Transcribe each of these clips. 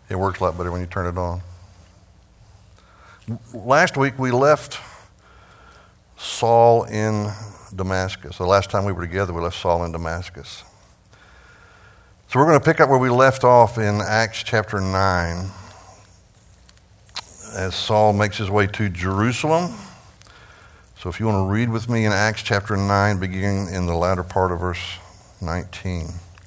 It works a lot better when you turn it on. Last week we left Saul in Damascus. The last time we were together, we left Saul in Damascus. So we're going to pick up where we left off in Acts chapter 9 as Saul makes his way to Jerusalem. So if you want to read with me in Acts chapter 9, beginning in the latter part of verse 19.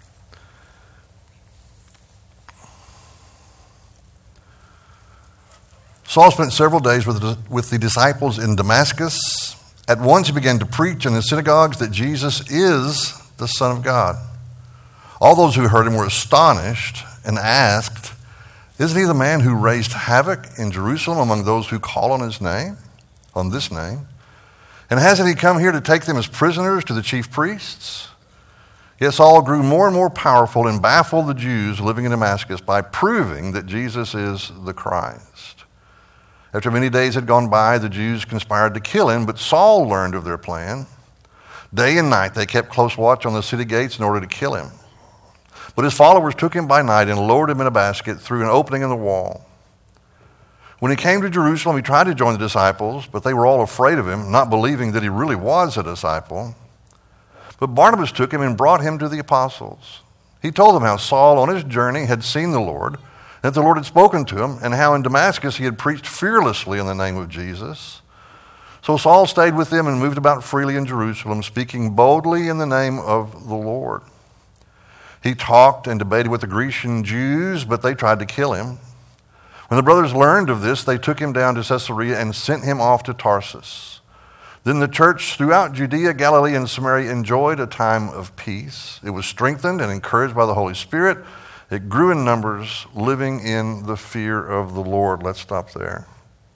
Saul spent several days with the disciples in Damascus. At once he began to preach in the synagogues that Jesus is the Son of God. All those who heard him were astonished and asked, "Isn't he the man who raised havoc in Jerusalem among those who call on his name, on this name? And hasn't he come here to take them as prisoners to the chief priests?" Yet Saul grew more and more powerful and baffled the Jews living in Damascus by proving that Jesus is the Christ. After many days had gone by, the Jews conspired to kill him, but Saul learned of their plan. Day and night they kept close watch on the city gates in order to kill him. But his followers took him by night and lowered him in a basket through an opening in the wall. When he came to Jerusalem, he tried to join the disciples, but they were all afraid of him, not believing that he really was a disciple. But Barnabas took him and brought him to the apostles. He told them how Saul on his journey had seen the Lord, that the Lord had spoken to him, and how in Damascus he had preached fearlessly in the name of Jesus. So Saul stayed with them and moved about freely in Jerusalem, speaking boldly in the name of the Lord. He talked and debated with the Grecian Jews, but they tried to kill him. When the brothers learned of this, they took him down to Caesarea and sent him off to Tarsus. Then the church throughout Judea, Galilee, and Samaria enjoyed a time of peace. It was strengthened and encouraged by the Holy Spirit. It grew in numbers, living in the fear of the Lord. Let's stop there.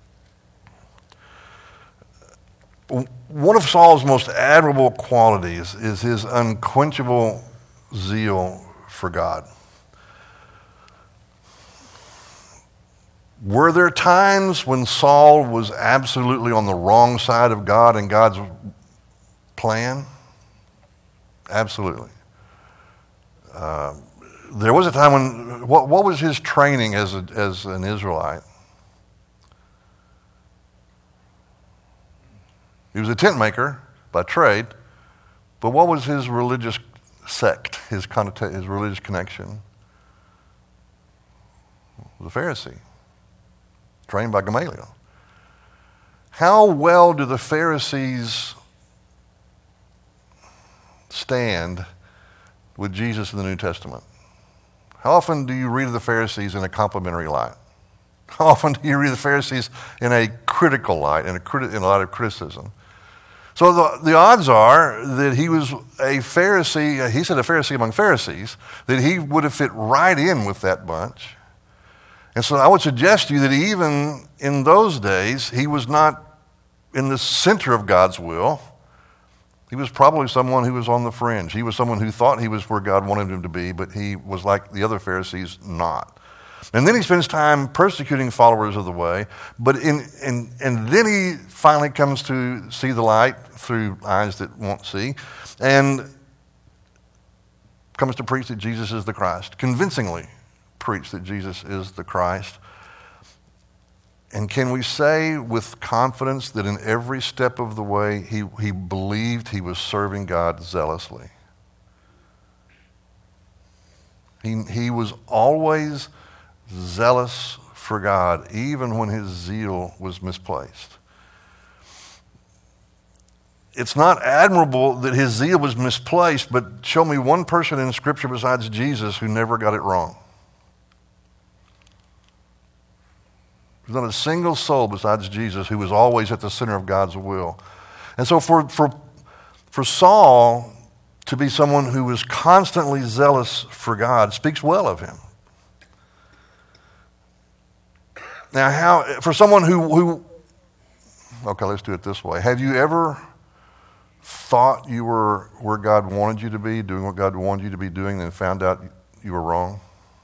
One of Saul's most admirable qualities is his unquenchable zeal for God. Were there times when Saul was absolutely on the wrong side of God and God's plan? Absolutely. There was a time when, what was his training as an Israelite? He was a tent maker by trade, but what was his religious sect, his religious connection? He was a Pharisee, trained by Gamaliel. How well do the Pharisees stand with Jesus in the New Testament? How often do you read of the Pharisees in a complimentary light? How often do you read of the Pharisees in a critical light, in a light of criticism? So the odds are that he was a Pharisee, he said a Pharisee among Pharisees, that he would have fit right in with that bunch. And so I would suggest to you that even in those days, he was not in the center of God's will. He was probably someone who was on the fringe. He was someone who thought he was where God wanted him to be, but he was like the other Pharisees, not. And then he spends time persecuting followers of the way, but and then he finally comes to see the light through eyes that won't see, and comes to preach that Jesus is the Christ, convincingly preach that Jesus is the Christ. And can we say with confidence that in every step of the way he believed he was serving God zealously? He was always zealous for God, even when his zeal was misplaced. It's not admirable that his zeal was misplaced, but show me one person in Scripture besides Jesus who never got it wrong. There's not a single soul besides Jesus who was always at the center of God's will. And so for Saul to be someone who was constantly zealous for God speaks well of him. Now, for someone who okay, let's do it this way. Have you ever thought you were where God wanted you to be, doing what God wanted you to be doing, and found out you were wrong?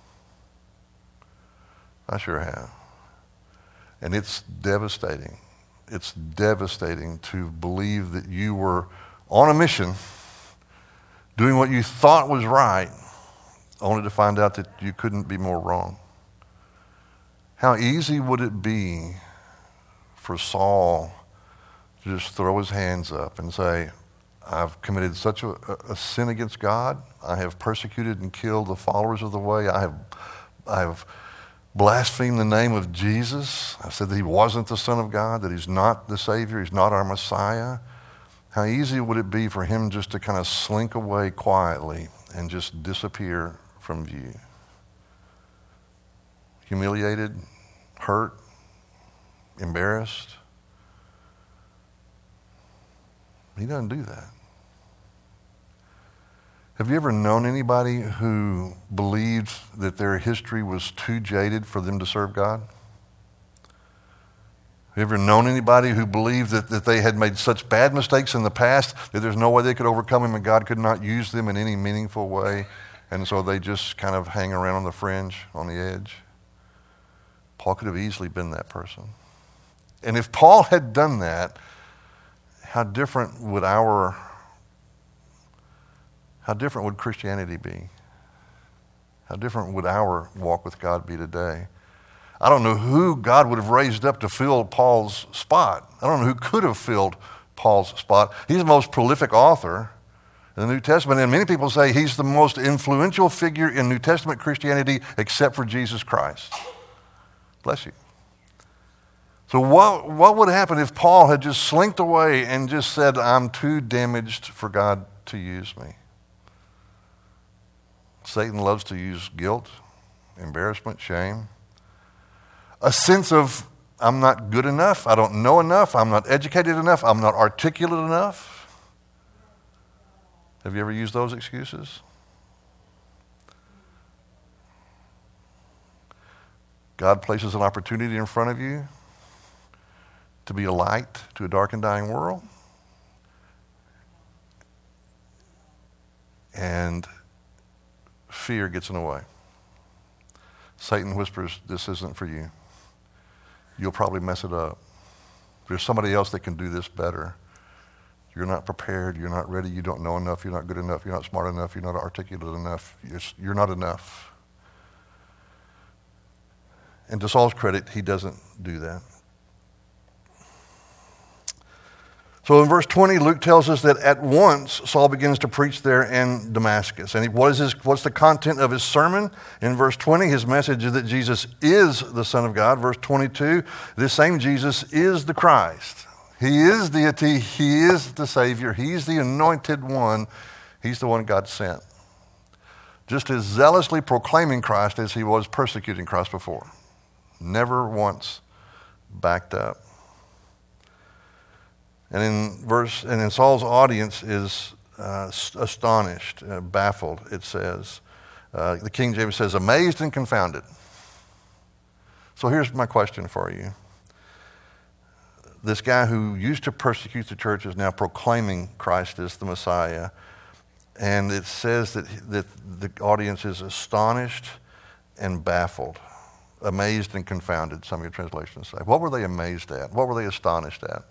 I sure have. And it's devastating. It's devastating to believe that you were on a mission, doing what you thought was right, only to find out that you couldn't be more wrong. How easy would it be for Saul to just throw his hands up and say, I've committed such a sin against God. I have persecuted and killed the followers of the way. I have blasphemed the name of Jesus. I said that he wasn't the Son of God, that he's not the Savior, he's not our Messiah. How easy would it be for him just to kind of slink away quietly and just disappear from view? Humiliated, hurt, embarrassed. He doesn't do that. Have you ever known anybody who believed that their history was too jaded for them to serve God? Have you ever known anybody who believed that they had made such bad mistakes in the past that there's no way they could overcome them and God could not use them in any meaningful way, and so they just kind of hang around on the fringe, on the edge? Paul could have easily been that person. And if Paul had done that, how different would Christianity be? How different would our walk with God be today? I don't know who God would have raised up to fill Paul's spot. I don't know who could have filled Paul's spot. He's the most prolific author in the New Testament, and many people say he's the most influential figure in New Testament Christianity except for Jesus Christ. Bless you. So what would happen if Paul had just slinked away and just said, I'm too damaged for God to use me? Satan loves to use guilt, embarrassment, shame. A sense of, I'm not good enough, I don't know enough, I'm not educated enough, I'm not articulate enough. Have you ever used those excuses? God places an opportunity in front of you to be a light to a dark and dying world. And fear gets in the way. Satan whispers, this isn't for you. You'll probably mess it up. There's somebody else that can do this better. You're not prepared, you're not ready, you don't know enough, you're not good enough, you're not smart enough, you're not articulate enough, you're not enough. And to Saul's credit, he doesn't do that. So in verse 20, Luke tells us that at once Saul begins to preach there in Damascus. And what's the content of his sermon? In verse 20, his message is that Jesus is the Son of God. Verse 22, this same Jesus is the Christ. He is deity. He is the Savior. He's the anointed one. He's the one God sent. Just as zealously proclaiming Christ as he was persecuting Christ before. Never once backed up. And in Saul's audience is astonished, baffled, it says. The King James says, amazed and confounded. So here's my question for you. This guy who used to persecute the church is now proclaiming Christ as the Messiah. And it says that the audience is astonished and baffled. Amazed and confounded, some of your translations say. What were they amazed at? What were they astonished at?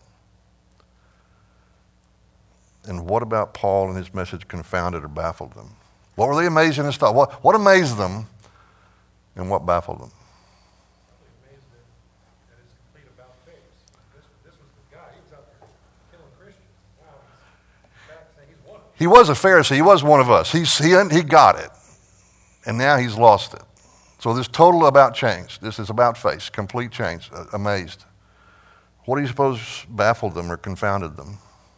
And what about Paul and his message confounded or baffled them? What were they amazed and astonished? What amazed them and what baffled them? Amazed at his complete about face. This was the guy. He was out there killing Christians. Wow, he's back saying he's one of them. He was a Pharisee. He was one of us. He got it. And now he's lost it. So this total about change. This is about face. Complete change. Amazed. What do you suppose baffled them or confounded them?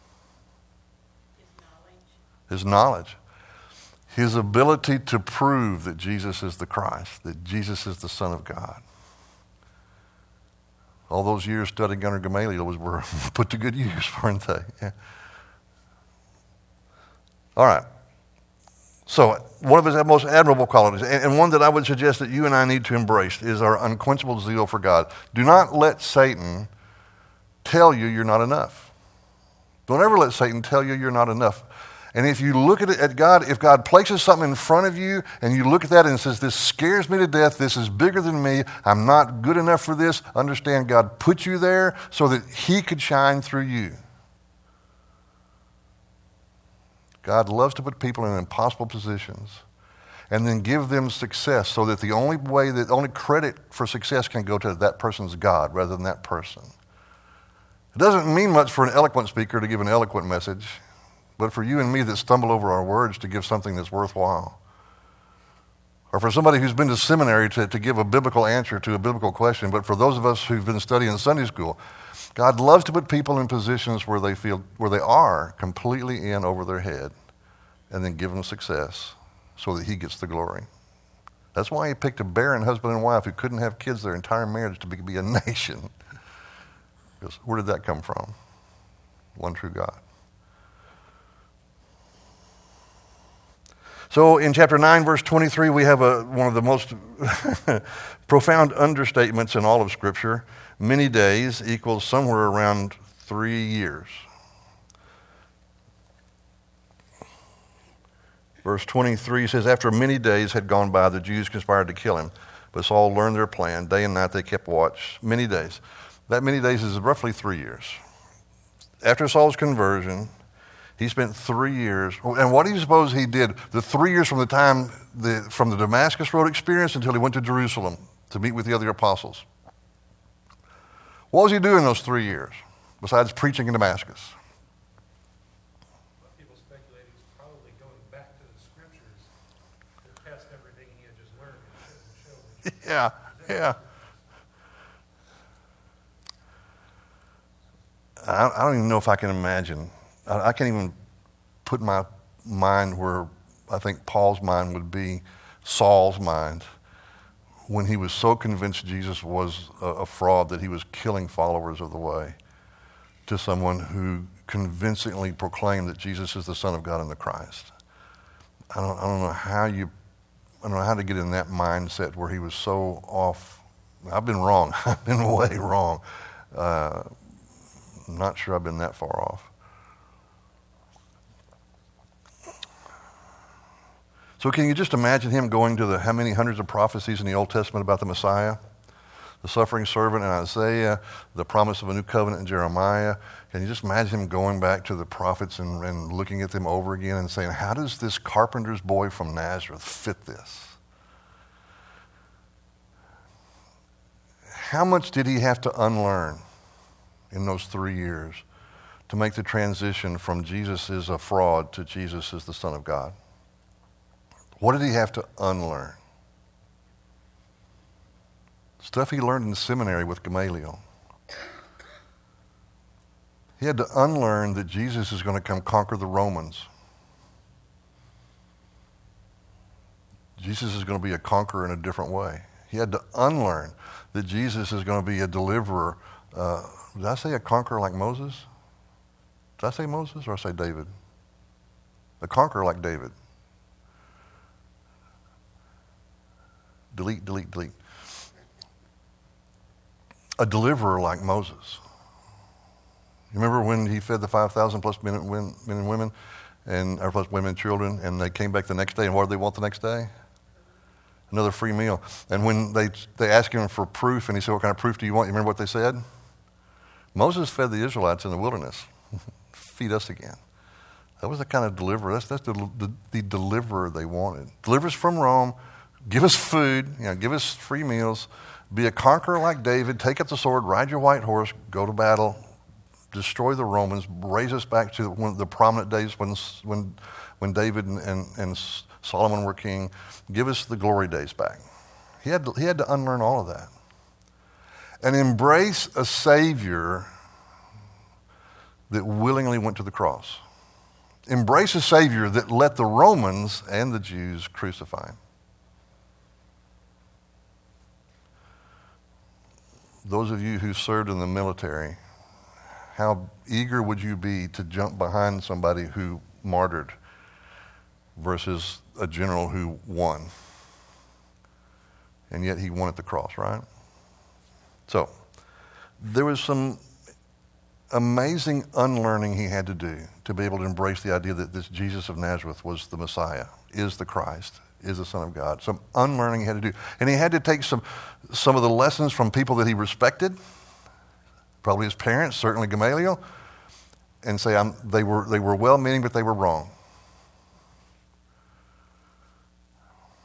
His knowledge. His ability to prove that Jesus is the Christ, that Jesus is the Son of God. All those years studying under Gamaliel were put to good use, weren't they? Yeah. All right. So one of his most admirable qualities, and one that I would suggest that you and I need to embrace, is our unquenchable zeal for God. Do not let Satan tell you you're not enough. Don't ever let Satan tell you you're not enough. And if you look at God, if God places something in front of you and you look at that and says, this scares me to death, this is bigger than me, I'm not good enough for this, understand God put you there so that he could shine through you. God loves to put people in impossible positions. and then give them success so that the only credit for success can go to that person's God rather than that person. It doesn't mean much for an eloquent speaker to give an eloquent message, but for you and me that stumble over our words to give something that's worthwhile. Or for somebody who's been to seminary to give a biblical answer to a biblical question, but for those of us who've been studying Sunday school, God loves to put people in positions where they are completely in over their head, and then give them success so that he gets the glory. That's why he picked a barren husband and wife who couldn't have kids their entire marriage to be a nation. Because where did that come from? One true God. So in chapter 9, verse 23, we have one of the most profound understatements in all of Scripture. Many days equals somewhere around 3 years. Verse 23 says, after many days had gone by, the Jews conspired to kill him. But Saul learned their plan. Day and night they kept watch. Many days. That many days is roughly 3 years. After Saul's conversion, he spent 3 years. And what do you suppose he did? The 3 years from from the Damascus Road experience until he went to Jerusalem to meet with the other apostles. What was he doing those 3 years besides preaching in Damascus? People speculate he's probably going back to the scriptures to test everything he had just learned and showed. Yeah. I don't even know if I can imagine. I can't even put my mind where I think Paul's mind would be, Saul's mind, when he was so convinced Jesus was a fraud that he was killing followers of the way, to someone who convincingly proclaimed that Jesus is the Son of God and the Christ. I don't know how to get in that mindset where he was so off. I've been wrong. I've been way wrong. I'm not sure I've been that far off. So can you just imagine him going to how many hundreds of prophecies in the Old Testament about the Messiah? The suffering servant in Isaiah, the promise of a new covenant in Jeremiah. Can you just imagine him going back to the prophets and looking at them over again and saying, how does this carpenter's boy from Nazareth fit this? How much did he have to unlearn in those 3 years to make the transition from Jesus is a fraud to Jesus is the Son of God? What did he have to unlearn? Stuff he learned in seminary with Gamaliel. He had to unlearn that Jesus is going to come conquer the Romans. Jesus is going to be a conqueror in a different way. He had to unlearn that Jesus is going to be a deliverer. Did I say a conqueror like Moses? Did I say Moses or I say David? A conqueror like David. Delete. A deliverer like Moses. You remember when he fed the 5,000 plus men and women, or plus women and children, and they came back the next day, and what did they want the next day? Another free meal. And when they asked him for proof, and he said, what kind of proof do you want? You remember what they said? Moses fed the Israelites in the wilderness. Feed us again. That was the kind of deliverer. That's the deliverer they wanted. Deliver us from Rome. Give us food, give us free meals, be a conqueror like David, take up the sword, ride your white horse, go to battle, destroy the Romans, raise us back to one of the prominent days when David and Solomon were king. Give us the glory days back. He had to unlearn all of that and embrace a Savior that willingly went to the cross. Embrace a Savior that let the Romans and the Jews crucify him. Those of you who served in the military, how eager would you be to jump behind somebody who martyred versus a general who won? And yet he won at the cross, right? So, there was some amazing unlearning he had to do to be able to embrace the idea that this Jesus of Nazareth was the Messiah, is the Christ, is the Son of God. Some unlearning he had to do. And he had to take some of the lessons from people that he respected, probably his parents, certainly Gamaliel, and say they were well-meaning, but they were wrong.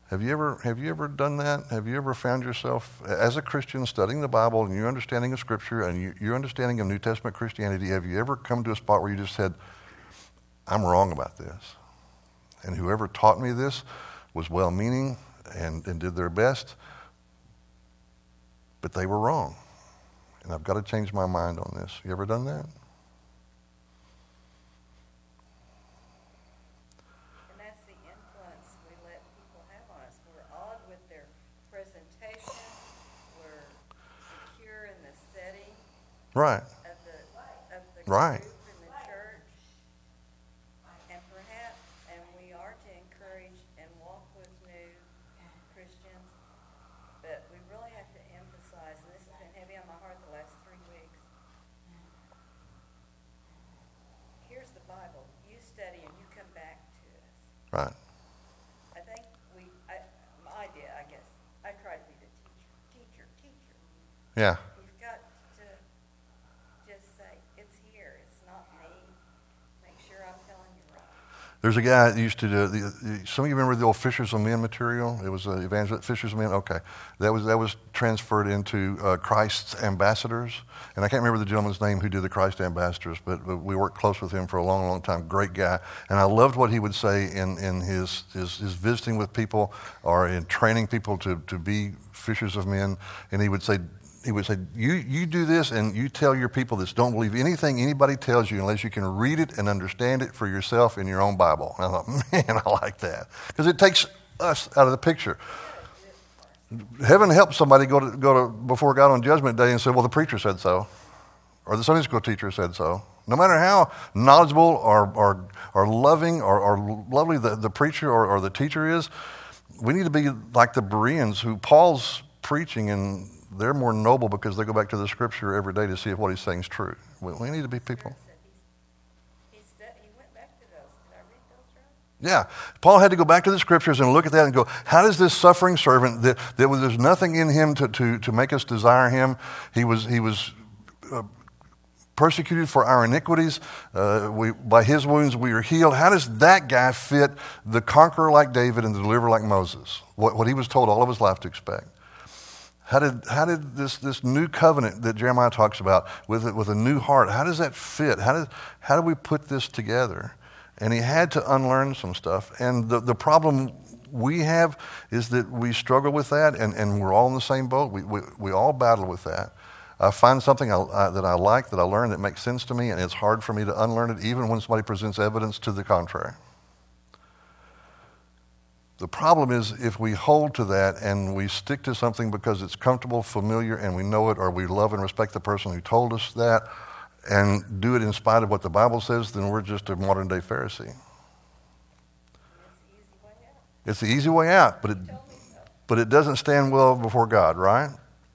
Have you ever done that? Have you ever found yourself, as a Christian, studying the Bible and your understanding of Scripture and your understanding of New Testament Christianity, have you ever come to a spot where you just said, I'm wrong about this? And whoever taught me this was well-meaning and did their best, but they were wrong. And I've got to change my mind on this. You ever done that? Right. Of the right. group in the church, and perhaps, and we are to encourage and walk with new Christians, but we really have to emphasize, and this has been heavy on my heart the last 3 weeks. Here's the Bible. You study and you come back to us. Right. I think my idea, I guess, I try to be the teacher. Yeah. There's a guy that used to do, some of you remember the old Fishers of Men material? It was evangelist Fishers of Men? Okay. That was transferred into Christ's Ambassadors. And I can't remember the gentleman's name who did the Christ Ambassadors, but we worked close with him for a long, long time. Great guy. And I loved what he would say in his visiting with people or in training people to be Fishers of Men. And he would say, you do this and you tell your people this. Don't believe anything anybody tells you unless you can read it and understand it for yourself in your own Bible. And I thought, man, I like that. Because it takes us out of the picture. Heaven helps somebody go to before God on Judgment Day and say, well, the preacher said so. Or the Sunday school teacher said so. No matter how knowledgeable or loving or lovely the preacher or the teacher is, we need to be like the Bereans who Paul's preaching, and they're more noble because they go back to the Scripture every day to see if what he's saying is true. We need to be people. He went back to those. Did I read those right? Yeah. Paul had to go back to the Scriptures and look at that and go, how does this suffering servant, that there's nothing in him to make us desire him. He was persecuted for our iniquities. By his wounds we are healed. How does that guy fit the conqueror like David and the deliverer like Moses? What he was told all of his life to expect. How did this new covenant that Jeremiah talks about with a new heart, how does that fit? How do we put this together? And he had to unlearn some stuff. And the problem we have is that we struggle with that, and we're all in the same boat. We all battle with that. I find something that I like, that I learn, that makes sense to me, and it's hard for me to unlearn it even when somebody presents evidence to the contrary. The problem is if we hold to that and we stick to something because it's comfortable, familiar, and we know it, or we love and respect the person who told us that, and do it in spite of what the Bible says, then we're just a modern-day Pharisee. It's the easy way out, but it doesn't stand well before God, right?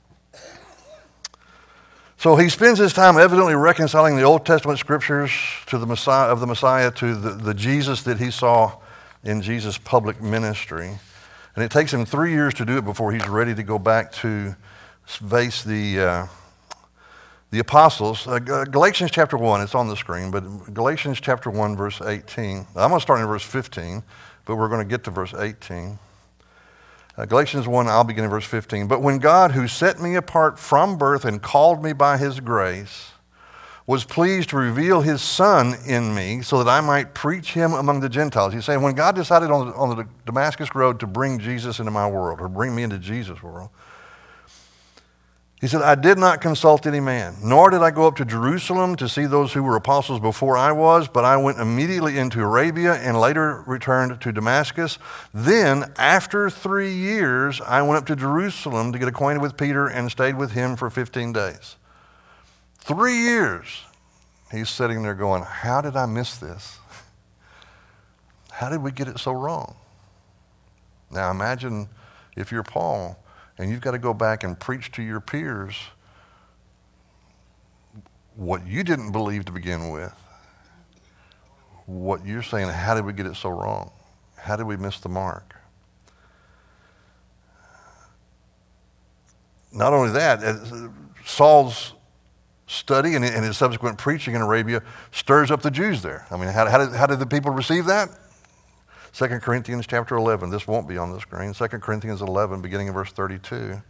So he spends his time evidently reconciling the Old Testament scriptures to the Messiah, to the Jesus that he saw in Jesus' public ministry. And it takes him 3 years to do it before he's ready to go back to face the apostles. Galatians chapter 1, it's on the screen, but Galatians chapter 1, verse 18. I'm going to start in verse 15, but we're going to get to verse 18. Galatians 1, I'll begin in verse 15. But when God, who set me apart from birth and called me by his grace, was pleased to reveal his Son in me so that I might preach him among the Gentiles. He's saying when God decided on the Damascus Road to bring Jesus into my world, or bring me into Jesus' world, he said, I did not consult any man, nor did I go up to Jerusalem to see those who were apostles before I was, but I went immediately into Arabia and later returned to Damascus. Then, after 3 years, I went up to Jerusalem to get acquainted with Peter and stayed with him for 15 days. 3 years. He's sitting there going, how did I miss this? How did we get it so wrong? Now imagine if you're Paul and you've got to go back and preach to your peers what you didn't believe to begin with. What you're saying, how did we get it so wrong? How did we miss the mark? Not only that, Saul's study and his subsequent preaching in Arabia stirs up the Jews there. I mean, how did the people receive that? 2 Corinthians chapter 11. This won't be on the screen. 2 Corinthians 11, beginning in verse 32.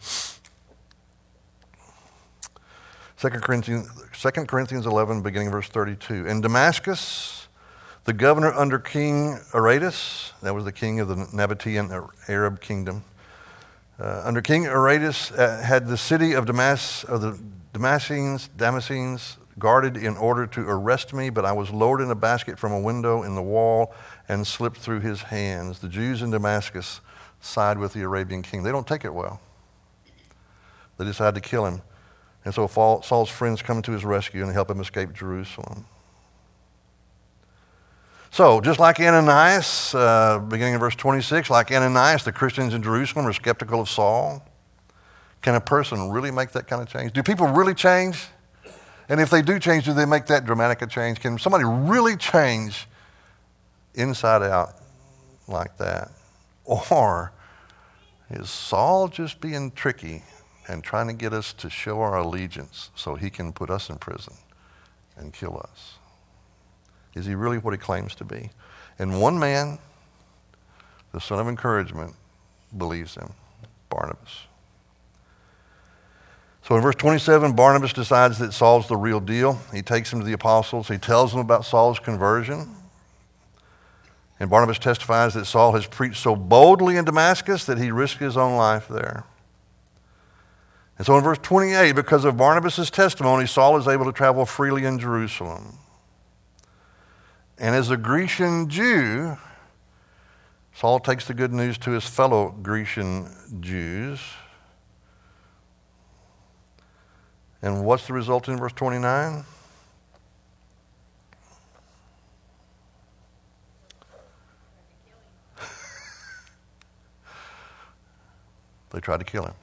2 Corinthians 11, beginning in verse 32. In Damascus, the governor under King Aretas, that was the king of the Nabatean Arab kingdom, under King Aretas had the city of the Damascenes guarded in order to arrest me, but I was lowered in a basket from a window in the wall and slipped through his hands. The Jews in Damascus side with the Arabian king. They don't take it well. They decide to kill him. And so Saul's friends come to his rescue and help him escape Jerusalem. So, just like Ananias, beginning in verse 26, like Ananias, the Christians in Jerusalem are skeptical of Saul. Can a person really make that kind of change? Do people really change? And if they do change, do they make that dramatic a change? Can somebody really change inside out like that? Or is Saul just being tricky and trying to get us to show our allegiance so he can put us in prison and kill us? Is he really what he claims to be? And one man, the son of encouragement, believes him, Barnabas. So in verse 27, Barnabas decides that Saul's the real deal. He takes him to the apostles. He tells them about Saul's conversion. And Barnabas testifies that Saul has preached so boldly in Damascus that he risked his own life there. And so in verse 28, because of Barnabas' testimony, Saul is able to travel freely in Jerusalem. And as a Grecian Jew, Saul takes the good news to his fellow Grecian Jews. And what's the result in verse 29? They tried to kill him.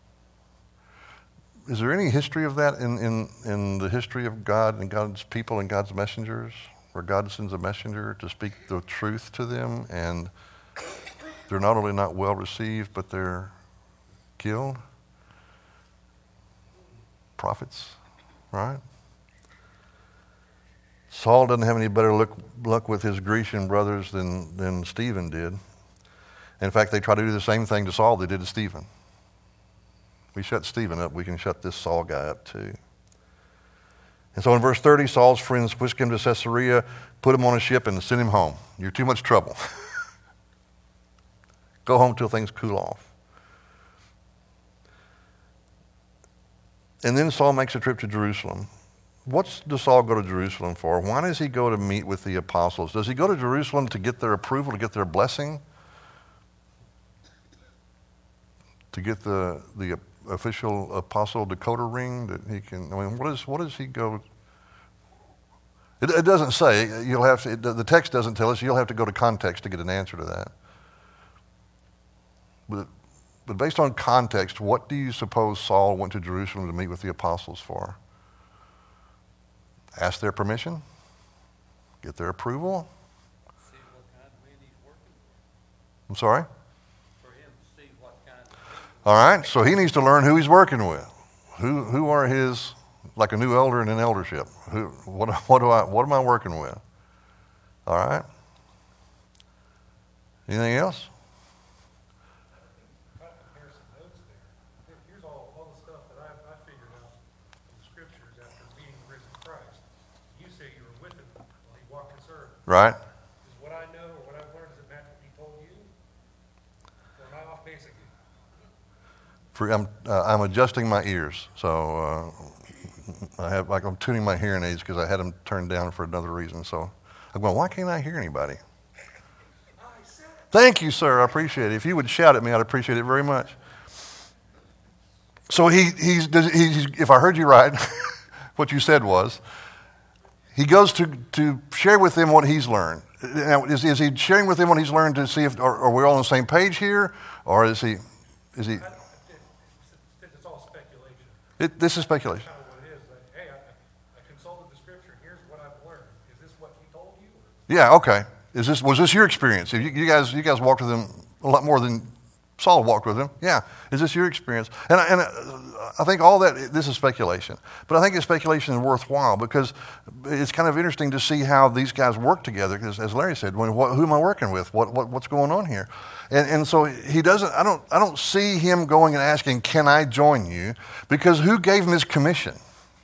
Is there any history of that in the history of God and God's people and God's messengers, where God sends a messenger to speak the truth to them, and they're not only not well received, but they're killed? Prophets, right? Saul doesn't have any better luck with his Grecian brothers than Stephen did. In fact, they try to do the same thing to Saul they did to Stephen. We shut Stephen up, we can shut this Saul guy up too. And so in verse 30, Saul's friends whisked him to Caesarea, put him on a ship, and sent him home. You're too much trouble. Go home till things cool off. And then Saul makes a trip to Jerusalem. What does Saul go to Jerusalem for? Why does he go to meet with the apostles? Does he go to Jerusalem to get their approval, to get their blessing? To get the official apostle Dakota ring that he can, I mean, what does he go? It doesn't say. You'll have to, the text doesn't tell us. You'll have to go to context to get an answer to that. But based on context, what do you suppose Saul went to Jerusalem to meet with the apostles for? Ask their permission? Get their approval? See what kind of men he's working with. I'm sorry? For him to see what kind of men. All right, so he needs to learn who he's working with. Who are his, like a new elder in an eldership? What am I working with? All right? Anything else? I compare some notes there. Here's all the stuff that I figured out from the scriptures after meeting the risen Christ. You say you were with him while he walked this earth. Right? Is what I know or what I've learned, does it match what he told you? Or am I off base again? I'm adjusting my ears, so I'm tuning my hearing aids because I had them turned down for another reason. So I'm going, why can't I hear anybody? Thank you, sir. I appreciate it. If you would shout at me, I'd appreciate it very much. So he's if I heard you right, what you said was, he goes to share with them what he's learned. Now, is he sharing with them what he's learned to see if are we all on the same page here, or is he? It's all speculation. This is speculation. Kind of what it is. Like, hey, I consulted the scripture. Here's what I've learned. Is this what he told you? Yeah. Okay. Was this your experience? You guys walked with him a lot more than Saul walked with him. Yeah. Is this your experience? And I think all that, this is speculation. But I think the speculation is worthwhile because it's kind of interesting to see how these guys work together. Because as Larry said, who am I working with? What's going on here? And so he doesn't, I don't see him going and asking, can I join you? Because who gave him his commission?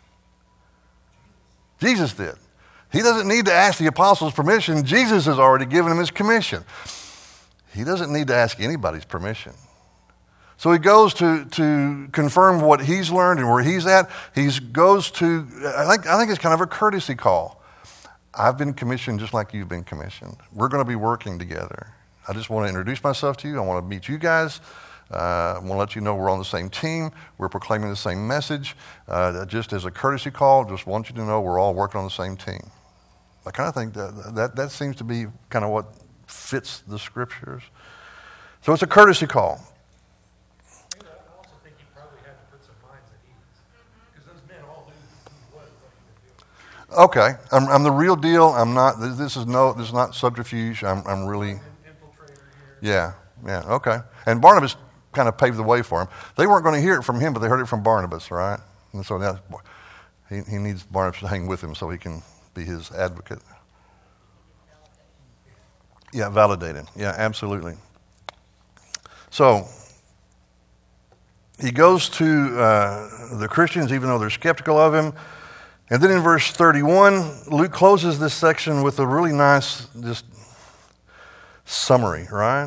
Jesus did. He doesn't need to ask the apostles' permission. Jesus has already given him his commission. He doesn't need to ask anybody's permission. So he goes to confirm what he's learned and where he's at. He goes to, I think it's kind of a courtesy call. I've been commissioned just like you've been commissioned. We're going to be working together. I just want to introduce myself to you. I want to meet you guys. I want to let you know we're on the same team. We're proclaiming the same message. Just as a courtesy call, just want you to know we're all working on the same team. I kind of think that seems to be kind of what fits the scriptures. So it's a courtesy call. I also think he probably had to put some minds at ease. Because those men all knew who he was, what he was doing. Okay, I'm the real deal. I'm not. This is not subterfuge. I'm really. Infiltrator here. Yeah. Okay. And Barnabas kind of paved the way for him. They weren't going to hear it from him, but they heard it from Barnabas, right? And so now he needs Barnabas to hang with him so he can be his advocate. Yeah, validated. Yeah, absolutely. So he goes to the Christians, even though they're skeptical of him. And then in verse 31, Luke closes this section with a really nice just summary, right?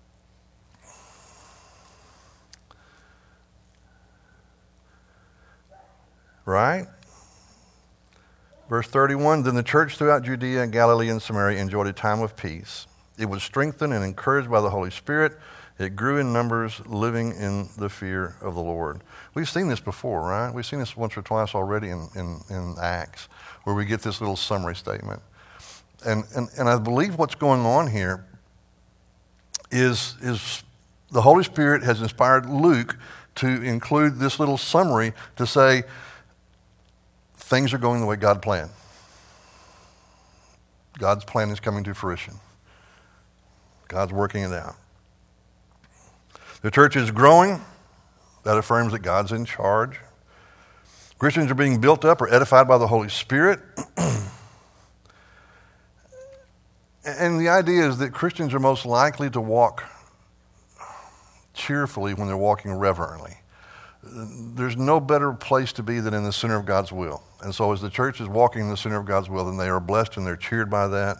Right? Verse 31, then the church throughout Judea and Galilee and Samaria enjoyed a time of peace. It was strengthened and encouraged by the Holy Spirit. It grew in numbers, living in the fear of the Lord. We've seen this before, right? We've seen this once or twice already in Acts, where we get this little summary statement. And I believe what's going on here is the Holy Spirit has inspired Luke to include this little summary to say, things are going the way God planned. God's plan is coming to fruition. God's working it out. The church is growing. That affirms that God's in charge. Christians are being built up or edified by the Holy Spirit. And the idea is that Christians are most likely to walk cheerfully when they're walking reverently. There's no better place to be than in the center of God's will. And so as the church is walking in the center of God's will, then they are blessed and they're cheered by that.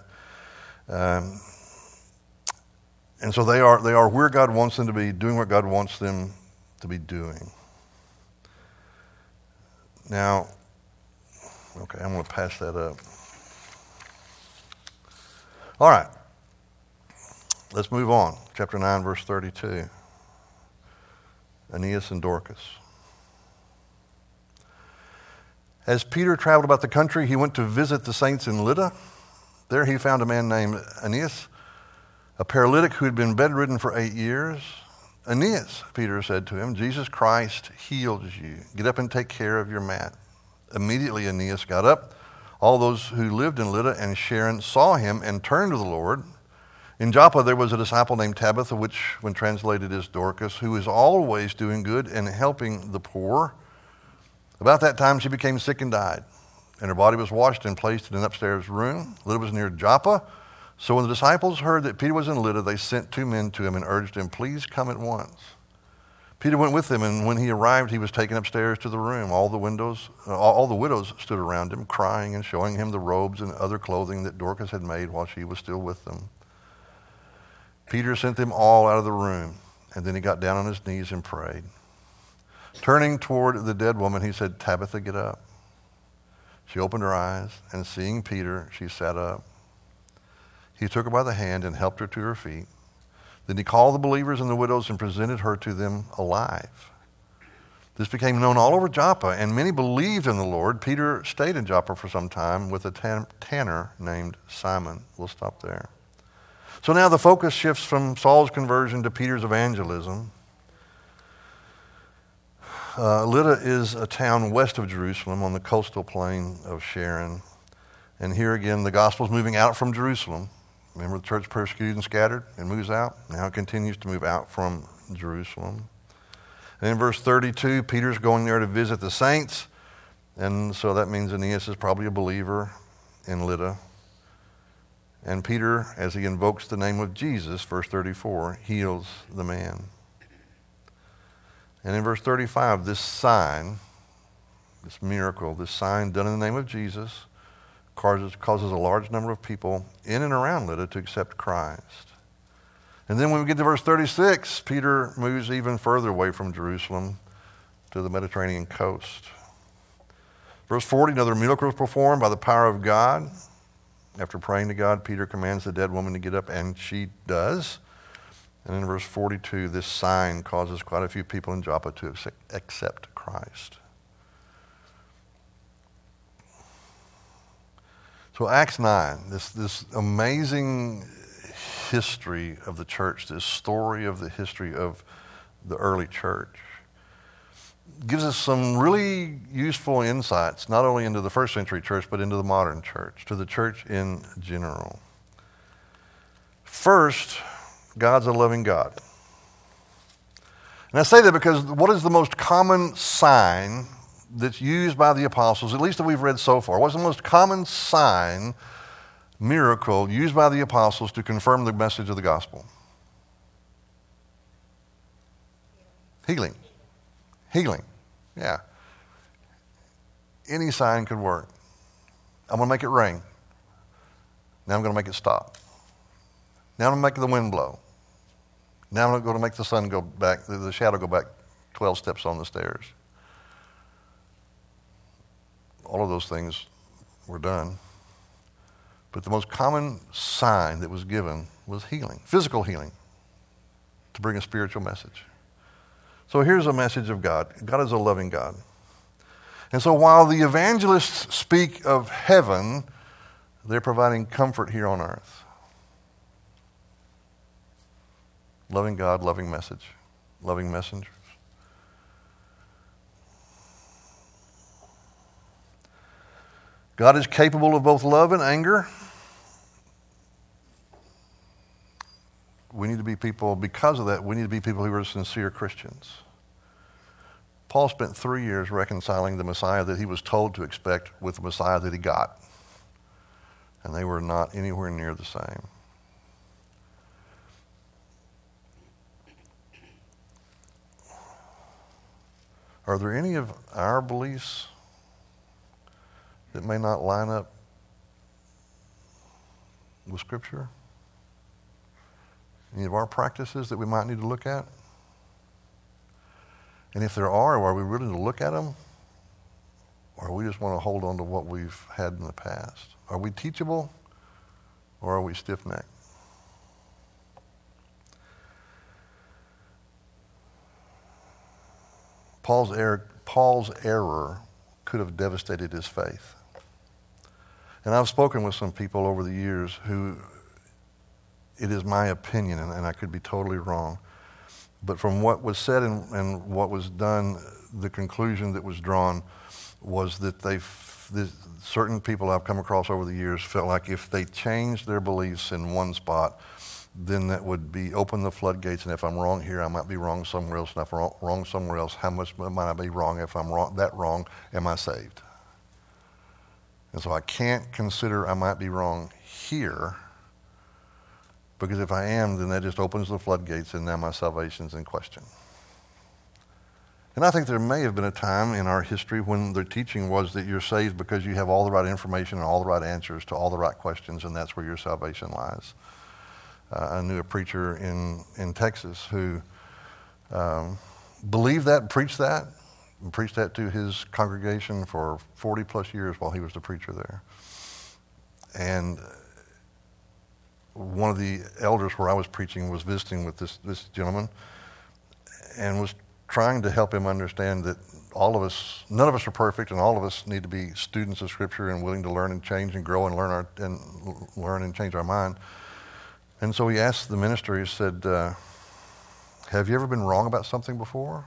And so they are where God wants them to be, doing what God wants them to be doing. Now, okay, I'm going to pass that up. All right. Let's move on. Chapter 9, verse 32. Aeneas and Dorcas. As Peter traveled about the country, he went to visit the saints in Lydda. There he found a man named Aeneas, a paralytic who had been bedridden for 8 years. Aeneas, Peter said to him, Jesus Christ heals you. Get up and take care of your mat. Immediately Aeneas got up. All those who lived in Lydda and Sharon saw him and turned to the Lord. In Joppa there was a disciple named Tabitha, which when translated is Dorcas, who is always doing good and helping the poor. About that time she became sick and died, and her body was washed and placed in an upstairs room. Lydda was near Joppa. So when the disciples heard that Peter was in Lydda, they sent 2 men to him and urged him, please come at once. Peter went with them, and when he arrived, he was taken upstairs to the room. All the widows stood around him, crying and showing him the robes and other clothing that Dorcas had made while she was still with them. Peter sent them all out of the room, and then he got down on his knees and prayed. Turning toward the dead woman, he said, Tabitha, get up. She opened her eyes, and seeing Peter, she sat up. He took her by the hand and helped her to her feet. Then he called the believers and the widows and presented her to them alive. This became known all over Joppa, and many believed in the Lord. Peter stayed in Joppa for some time with a tanner named Simon. We'll stop there. So now the focus shifts from Saul's conversion to Peter's evangelism. Lydda is a town west of Jerusalem on the coastal plain of Sharon. And here again, the gospel is moving out from Jerusalem. Remember, the church persecuted and scattered and moves out. Now it continues to move out from Jerusalem. And in verse 32, Peter's going there to visit the saints. And so that means Aeneas is probably a believer in Lydda. And Peter, as he invokes the name of Jesus, verse 34, heals the man. And in verse 35, this sign, this miracle, this sign done in the name of Jesus, causes a large number of people in and around Lydda to accept Christ. And then when we get to verse 36, Peter moves even further away from Jerusalem to the Mediterranean coast. Verse 40, another miracle was performed by the power of God. After praying to God, Peter commands the dead woman to get up, and she does. And in verse 42, this sign causes quite a few people in Joppa to accept Christ. So Acts 9, this amazing history of the church, this story of the history of the early church, gives us some really useful insights, not only into the first century church, but into the modern church, to the church in general. First, God's a loving God. And I say that because what is the most common sign that's used by the apostles, at least that we've read so far? What's the most common sign, miracle, used by the apostles to confirm the message of the gospel? Healing. Healing. Yeah. Any sign could work. I'm going to make it rain. Now I'm going to make it stop. Now I'm going to make the wind blow. Now I'm going to make the sun go back, the shadow go back 12 steps on the stairs. All of those things were done. But the most common sign that was given was healing, physical healing, to bring a spiritual message. So here's a message of God. God is a loving God. And so while the evangelists speak of heaven, they're providing comfort here on earth. Loving God, loving message, loving messengers. God is capable of both love and anger. We need to be people, because of that, we need to be people who are sincere Christians. Paul spent 3 years reconciling the Messiah that he was told to expect with the Messiah that he got. And they were not anywhere near the same. Are there any of our beliefs that may not line up with Scripture? Any of our practices that we might need to look at? And if there are we willing to look at them? Or we just want to hold on to what we've had in the past? Are we teachable? Or are we stiff-necked? Paul's error could have devastated his faith. And I've spoken with some people over the years who, it is my opinion, and I could be totally wrong, but from what was said and what was done, the conclusion that was drawn was that certain people I've come across over the years felt like if they changed their beliefs in one spot, then that would be open the floodgates, and if I'm wrong here, I might be wrong somewhere else, and if I'm wrong somewhere else, how much might I be wrong? If I'm wrong, am I saved? And so I can't consider I might be wrong here, because if I am, then that just opens the floodgates, and now my salvation's in question. And I think there may have been a time in our history when the teaching was that you're saved because you have all the right information and all the right answers to all the right questions, and that's where your salvation lies. I knew a preacher in Texas who believed that and preached that to his congregation for 40 plus years while he was the preacher there. And one of the elders where I was preaching was visiting with this gentleman and was trying to help him understand that none of us are perfect, and all of us need to be students of Scripture and willing to learn and change and grow and learn and change our mind. And so he asked the minister, he said, have you ever been wrong about something before?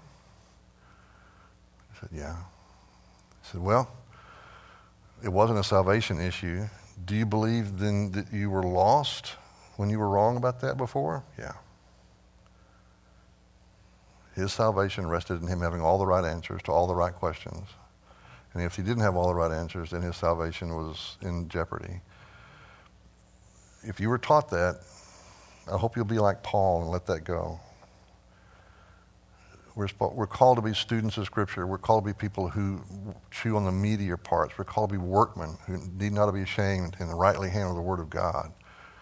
I said, yeah. He said, well, it wasn't a salvation issue. Do you believe then that you were lost when you were wrong about that before? Yeah. His salvation rested in him having all the right answers to all the right questions. And if he didn't have all the right answers, then his salvation was in jeopardy. If you were taught that, I hope you'll be like Paul and let that go. We're called to be students of Scripture. We're called to be people who chew on the meatier parts. We're called to be workmen who need not to be ashamed and rightly handle the Word of God.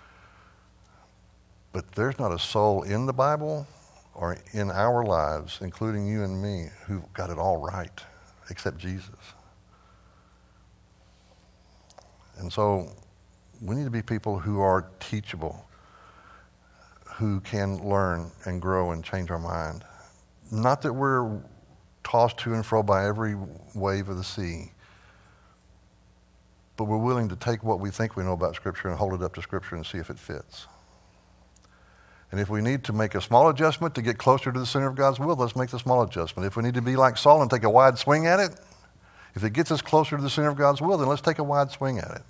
But there's not a soul in the Bible or in our lives, including you and me, who got it all right, except Jesus. And so we need to be people who are teachable, who can learn and grow and change our mind. Not that we're tossed to and fro by every wave of the sea, but we're willing to take what we think we know about Scripture and hold it up to Scripture and see if it fits. And if we need to make a small adjustment to get closer to the center of God's will, let's make the small adjustment. If we need to be like Saul and take a wide swing at it, if it gets us closer to the center of God's will, then let's take a wide swing at it.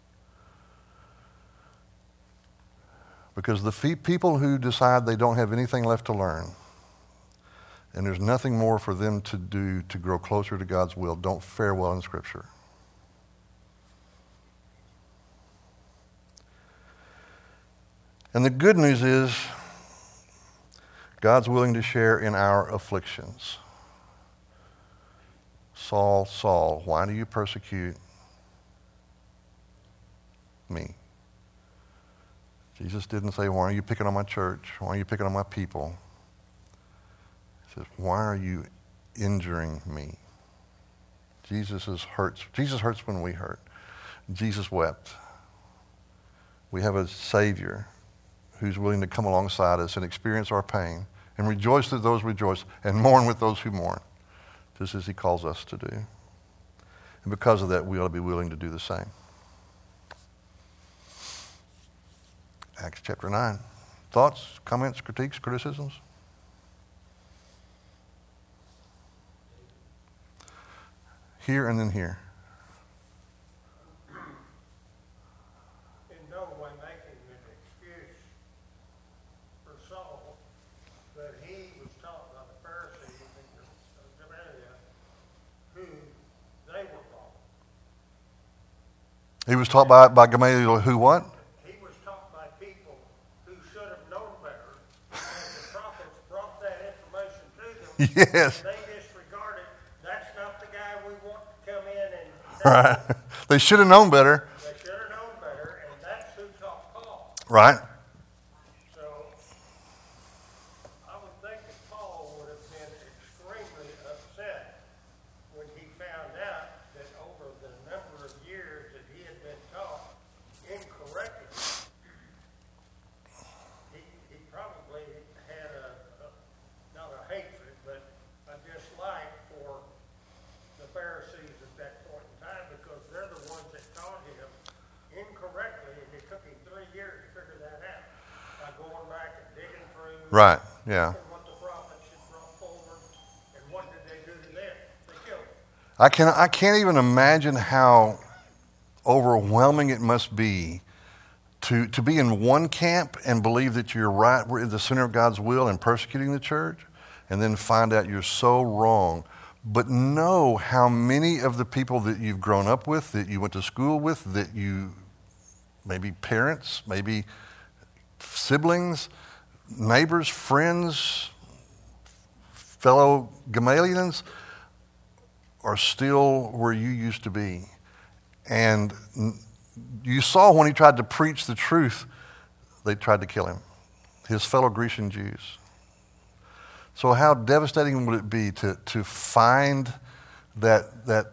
Because the people who decide they don't have anything left to learn, and there's nothing more for them to do to grow closer to God's will, don't fare well in Scripture. And the good news is, God's willing to share in our afflictions. Saul, Saul, why do you persecute me? Jesus didn't say, why are you picking on my church? Why are you picking on my people? He says, why are you injuring me? Jesus hurts when we hurt. Jesus wept. We have a Savior who's willing to come alongside us and experience our pain and rejoice with those who rejoice and mourn with those who mourn, just as he calls us to do. And because of that, we ought to be willing to do the same. Acts chapter 9. Thoughts, comments, critiques, criticisms? Here and then here. In no way making an excuse for Saul, but he was taught by the Pharisees and Gamaliel who they were taught. He was taught by Gamaliel who what? He was taught by people who should have known better, and the prophets brought that information to them. Yes. And they disregarded. That's not the guy we want to come in and. Right. They should have known better. They should have known better, and that's who taught Paul. Right. So I would think that Paul would have been extremely upset when he found out that over the number of years that he had been taught incorrectly, he probably had not a hatred, but a dislike for the Pharisees at that point in time, because they're the ones that taught him incorrectly, and it took him 3 years to figure that out by going back and digging through. Right. Yeah. And what the prophets had brought forward, and what did they do to them? They killed them. I can't even imagine how overwhelming it must be to be in one camp and believe that you're right, we're in the center of God's will and persecuting the church, and then find out you're so wrong. But know how many of the people that you've grown up with, that you went to school with, that you, maybe parents, maybe siblings, neighbors, friends, fellow Gamaliels, are still where you used to be. And you saw when he tried to preach the truth, they tried to kill him. His fellow Grecian Jews. So how devastating would it be to find the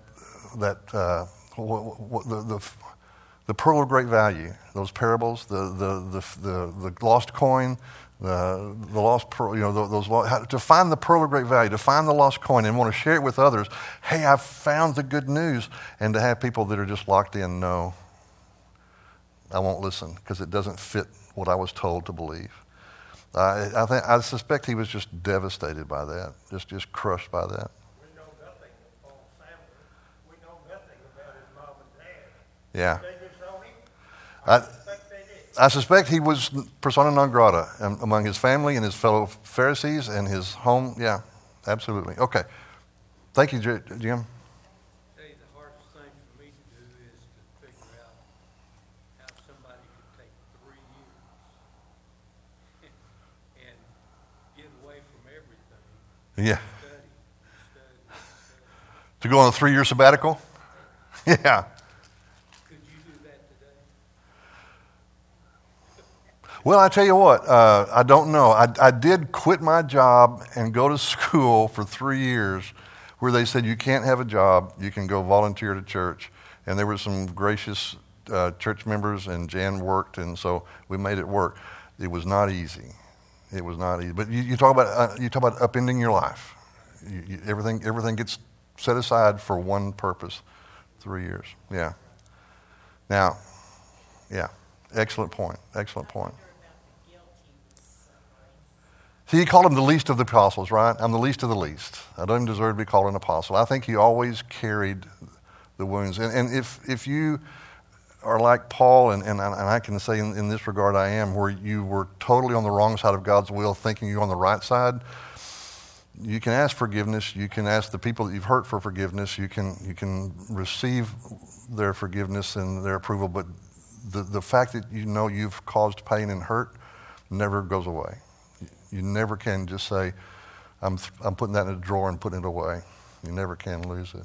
pearl of great value, those parables, the lost coin, the lost pearl, to find the pearl of great value, to find the lost coin and want to share it with others. Hey, I've found the good news. And to have people that are just locked in, no, I won't listen because it doesn't fit what I was told to believe. I suspect he was just devastated by that, just crushed by that. We know nothing of Paul's family. We know nothing about his mom and dad. Yeah. Did they disown him? I think they did. I suspect he was persona non grata among his family and his fellow Pharisees and his home. Yeah, absolutely. Okay. Thank you, Jim. Tell you the hardest thing for me to do is to figure out how somebody could take 3 years and get away from everything. Yeah. Study. To go on a 3-year sabbatical? Yeah. Could you do that today? Well, I tell you what, I don't know. I did quit my job and go to school for 3 years where they said you can't have a job, you can go volunteer to church. And there were some gracious church members, and Jan worked, and so we made it work. It was not easy. It was not easy. But you talk about upending your life. Everything gets set aside for one purpose. 3 years. Yeah. Now, yeah. Excellent point. Excellent point. See, he called him the least of the apostles, right? I'm the least of the least. I don't even deserve to be called an apostle. I think he always carried the wounds. And if you are like Paul, and I can say in this regard I am, where you were totally on the wrong side of God's will, thinking you're on the right side, you can ask forgiveness. You can ask the people that you've hurt for forgiveness. You can receive their forgiveness and their approval. But the fact that you know you've caused pain and hurt never goes away. You never can just say, I'm putting that in a drawer and putting it away. You never can lose it.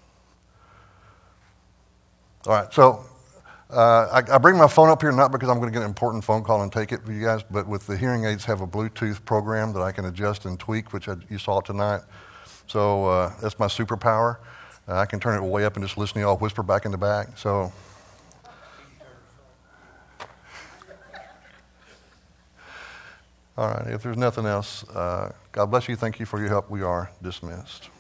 All right, so I bring my phone up here not because I'm going to get an important phone call and take it for you guys, but with the hearing aids have a Bluetooth program that I can adjust and tweak, which you saw tonight. So that's my superpower. I can turn it way up and just listen to y'all whisper back in the back. So, all right, if there's nothing else, God bless you. Thank you for your help. We are dismissed.